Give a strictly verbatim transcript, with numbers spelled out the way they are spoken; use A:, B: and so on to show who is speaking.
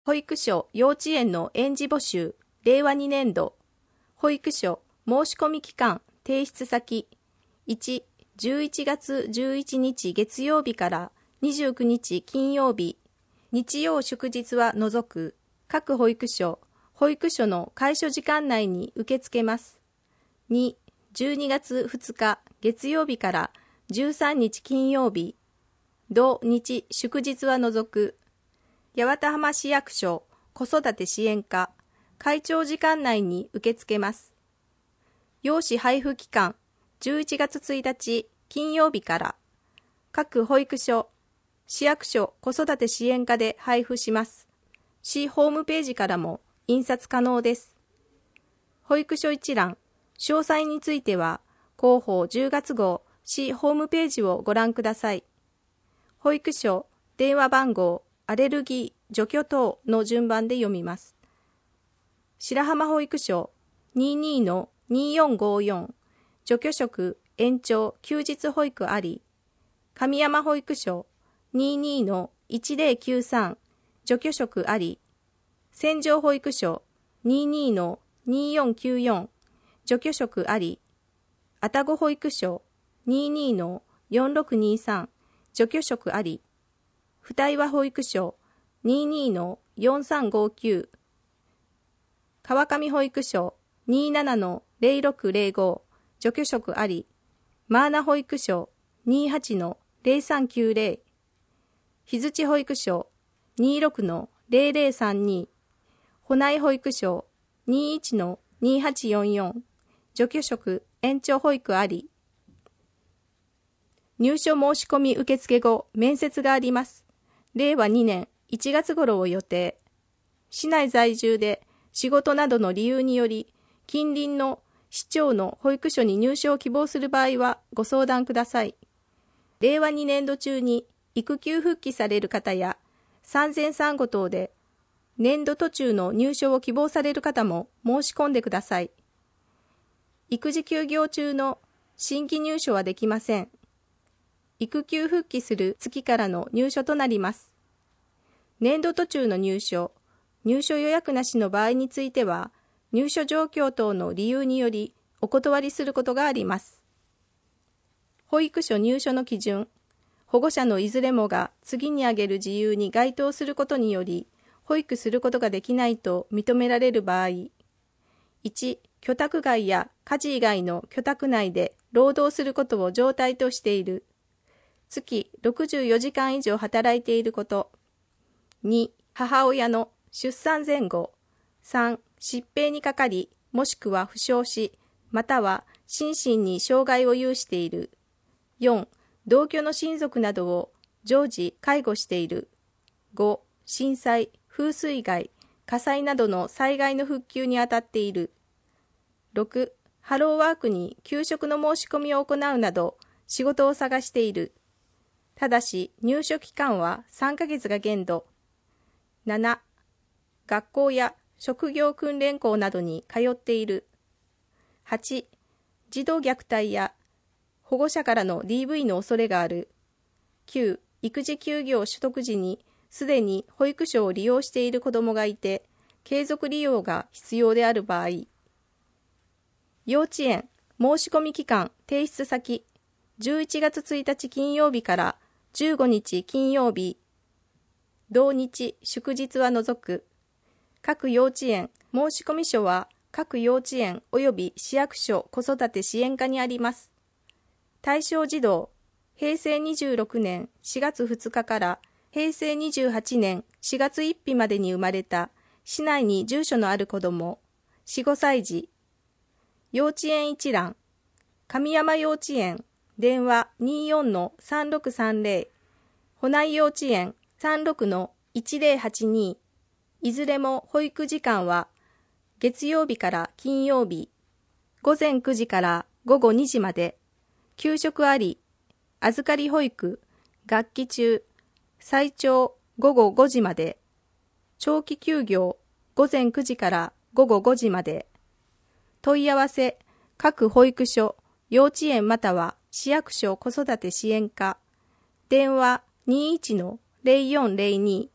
A: 保育所・幼稚園の園児募集、れいわにねんど。保育所、申し込み期間、提出先。いち、じゅういちがつじゅういちにち月曜日からにじゅうくにち金曜日。日曜祝日は除く。各保育所、保育所の開所時間内に受け付けます。に、じゅうにがつふつか月曜日からじゅうさんにち金曜日。土日祝日は除く。八幡浜市役所子育て支援課開庁時間内に受け付けます。用紙配布期間じゅういちがつついたち金曜日から。各保育所、市役所子育て支援課で配布します。市ホームページからも印刷可能です。保育所一覧、詳細については広報じゅうがつごう市ホームページをご覧ください。保育所、電話番号、アレルギー、除去等の順番で読みます。白浜保育所 にじゅうにのにじゅうよんごーよん 除去職延長休日保育あり。神山保育所 にじゅうにのいちぜろきゅうさん 除去職あり。千条保育所 にじゅうにのにじゅうよんきゅうよん 除去職あり。愛宕保育所 にじゅうにのよんろくにさん 除去職あり。二岩保育所 にじゅうにのよんさんごきゅう、川上保育所 にじゅうななのぜろろくぜろご 除去職あり。マーナ保育所 にじゅうはちのぜろさんきゅうぜろ、日槌保育所 にじゅうろくのぜろぜろさんに、保内保育所 にじゅういちのにはちよんよん、除去職延長保育あり。入所申し込み受付後、面接があります。れいわにねんいちがつ頃を予定。市内在住で仕事などの理由により、近隣の市町の保育所に入所を希望する場合はご相談ください。れいわにねんど中に育休復帰される方や、産前産後等で年度途中の入所を希望される方も申し込んでください。育児休業中の新規入所はできません。育休復帰する月からの入所となります。年度途中の入所、入所予約なしの場合については、入所状況等の理由によりお断りすることがあります。保育所入所の基準、保護者のいずれもが次に挙げる自由に該当することにより、保育することができないと認められる場合、いち、居宅外や家事以外の居宅内で労働することを常態としている。月ろくじゅうよじかん以上働いていること。に、母親の出産前後。さん、疾病にかかり、もしくは負傷し、または心身に障害を有している。よん、同居の親族などを常時介護している。ご、震災、風水害、火災などの災害の復旧にあたっている。ろく、ハローワークに休職の申し込みを行うなど、仕事を探している。ただし、入所期間はさんかげつが限度。なな、学校や職業訓練校などに通っている。はち、児童虐待や保護者からの ディーブイ の恐れがある。きゅう、育児休業取得時にすでに保育所を利用している子どもがいて、継続利用が必要である場合。幼稚園、申し込み期間、提出先、じゅういちがつついたち金曜日からじゅうごにち金曜日、同日祝日は除く。各幼稚園、申込書は各幼稚園及び市役所子育て支援課にあります。対象児童、へいせいにじゅうろくねんしがつふつかからへいせいにじゅうはちねんしがつついたちまでに生まれた市内に住所のある子ども、よん、ごさい児。幼稚園一覧、神山幼稚園、電話 にじゅうよんのさんろくさんぜろ、保内幼稚園さんろくのいちぜろはちに、いずれも保育時間は月曜日から金曜日、ごぜんくじからごごにじまで、給食あり、預かり保育、学期中、最長ごごごじまで、長期休業ごぜんくじからごごごじまで、問い合わせ、各保育所、幼稚園または市役所子育て支援課、電話にじゅういちのぜろよんぜろに、